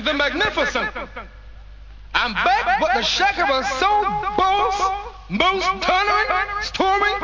and the magnificent. I'm back, but the shaker was so boss, most thundering, storming,